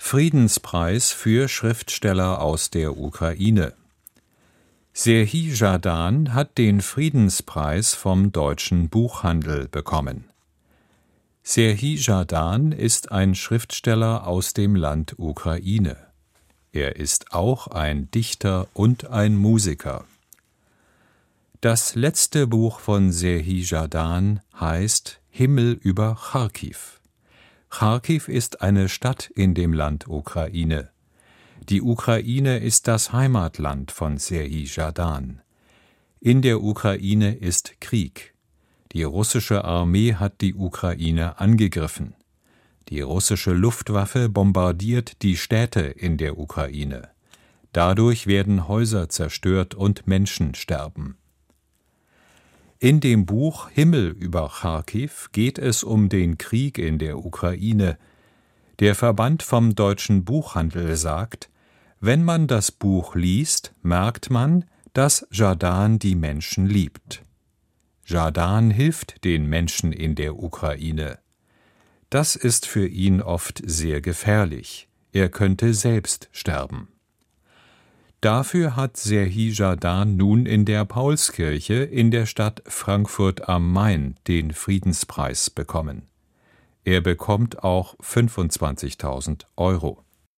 Friedenspreis für Schriftsteller aus der Ukraine. Serhij Zhadan hat den Friedenspreis vom Deutschen Buchhandel bekommen. Serhij Zhadan ist ein Schriftsteller aus dem Land Ukraine. Er ist auch ein Dichter und ein Musiker. Das letzte Buch von Serhij Zhadan heißt »Himmel über Charkiw«. Charkiw ist eine Stadt in dem Land Ukraine. Die Ukraine ist das Heimatland von Serhij Zhadan. In der Ukraine ist Krieg. Die russische Armee hat die Ukraine angegriffen. Die russische Luftwaffe bombardiert die Städte in der Ukraine. Dadurch werden Häuser zerstört und Menschen sterben. In dem Buch »Himmel über Charkiw« geht es um den Krieg in der Ukraine. Der Verband vom Deutschen Buchhandel sagt, wenn man das Buch liest, merkt man, dass Zhadan die Menschen liebt. Zhadan hilft den Menschen in der Ukraine. Das ist für ihn oft sehr gefährlich. Er könnte selbst sterben. Dafür hat Serhij Zhadan nun in der Paulskirche in der Stadt Frankfurt am Main den Friedenspreis bekommen. Er bekommt auch 25.000 €.